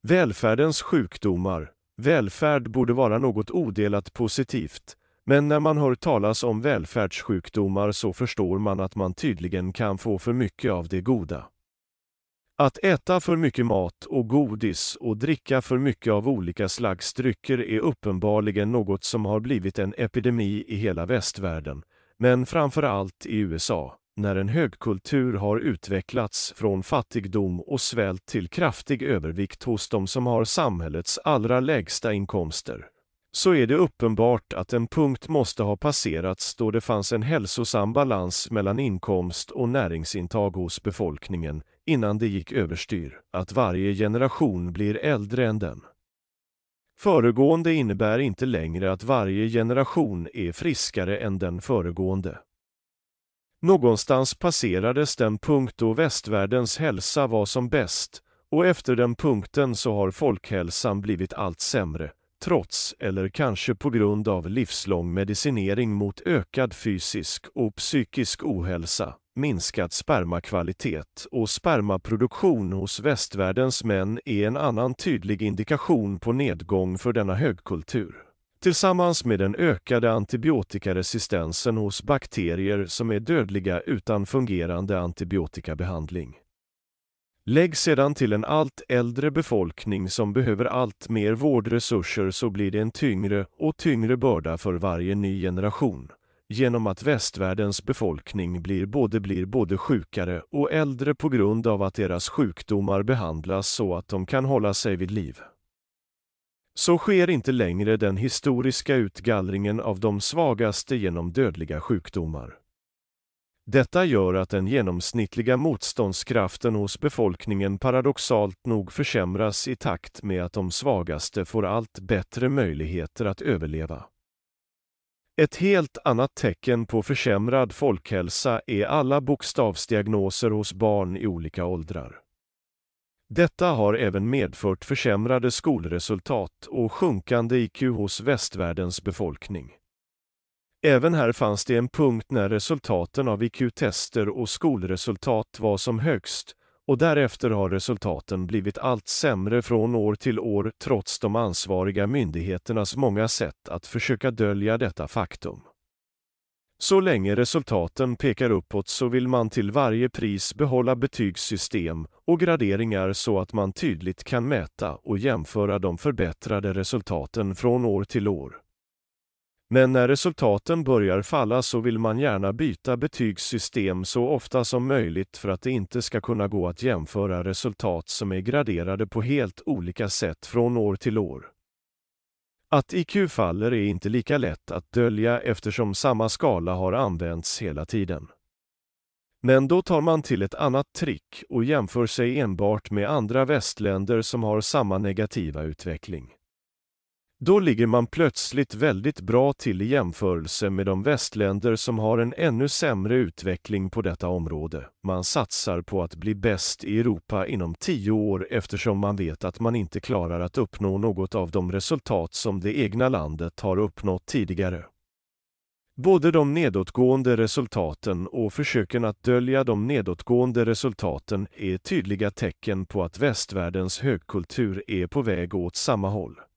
Välfärdens sjukdomar. Välfärd borde vara något odelat positivt, men när man hör talas om välfärdssjukdomar så förstår man att man tydligen kan få för mycket av det goda. Att äta för mycket mat och godis och dricka för mycket av olika slags drycker är uppenbarligen något som har blivit en epidemi i hela västvärlden, men framför allt i USA, när en högkultur har utvecklats från fattigdom och svält till kraftig övervikt hos de som har samhällets allra lägsta inkomster. Så är det uppenbart att en punkt måste ha passerats då det fanns en hälsosam balans mellan inkomst och näringsintag hos befolkningen, innan det gick överstyr, att varje generation blir äldre än den föregående innebär inte längre att varje generation är friskare än den föregående. Någonstans passerades den punkt då västvärldens hälsa var som bäst, och efter den punkten så har folkhälsan blivit allt sämre, trots eller kanske på grund av livslång medicinering mot ökad fysisk och psykisk ohälsa, minskad spermakvalitet och spermaproduktion hos västvärldens män är en annan tydlig indikation på nedgång för denna högkultur. Tillsammans med den ökade antibiotikaresistensen hos bakterier som är dödliga utan fungerande antibiotikabehandling. Lägg sedan till en allt äldre befolkning som behöver allt mer vårdresurser så blir det en tyngre och tyngre börda för varje ny generation, genom att västvärldens befolkning blir både sjukare och äldre på grund av att deras sjukdomar behandlas så att de kan hålla sig vid liv. Så sker inte längre den historiska utgallringen av de svagaste genom dödliga sjukdomar. Detta gör att den genomsnittliga motståndskraften hos befolkningen paradoxalt nog försämras i takt med att de svagaste får allt bättre möjligheter att överleva. Ett helt annat tecken på försämrad folkhälsa är alla bokstavsdiagnoser hos barn i olika åldrar. Detta har även medfört försämrade skolresultat och sjunkande IQ hos västvärldens befolkning. Även här fanns det en punkt när resultaten av IQ-tester och skolresultat var som högst, och därefter har resultaten blivit allt sämre från år till år trots de ansvariga myndigheternas många sätt att försöka dölja detta faktum. Så länge resultaten pekar uppåt så vill man till varje pris behålla betygssystem och graderingar så att man tydligt kan mäta och jämföra de förbättrade resultaten från år till år. Men när resultaten börjar falla så vill man gärna byta betygssystem så ofta som möjligt för att det inte ska kunna gå att jämföra resultat som är graderade på helt olika sätt från år till år. Att IQ faller är inte lika lätt att dölja eftersom samma skala har använts hela tiden. Men då tar man till ett annat trick och jämför sig enbart med andra västländer som har samma negativa utveckling. Då ligger man plötsligt väldigt bra till i jämförelse med de västländer som har en ännu sämre utveckling på detta område. Man satsar på att bli bäst i Europa inom 10 år eftersom man vet att man inte klarar att uppnå något av de resultat som det egna landet har uppnått tidigare. Både de nedåtgående resultaten och försöken att dölja de nedåtgående resultaten är tydliga tecken på att västvärldens högkultur är på väg åt samma håll.